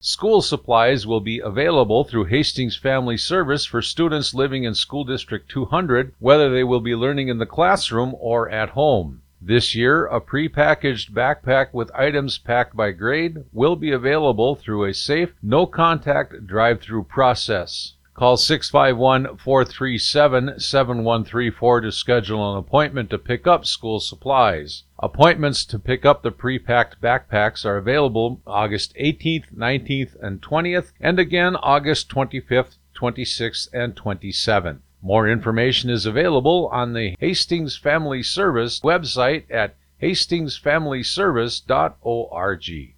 School supplies will be available through Hastings Family Service for students living in School District 200, whether they will be learning in the classroom or at home. This year, a prepackaged backpack with items packed by grade will be available through a safe, no-contact drive-through process. Call 651-437-7134 to schedule an appointment to pick up school supplies. Appointments to pick up the pre-packed backpacks are available August 18th, 19th, and 20th, and again August 25th, 26th, and 27th. More information is available on the Hastings Family Service website at hastingsfamilyservice.org.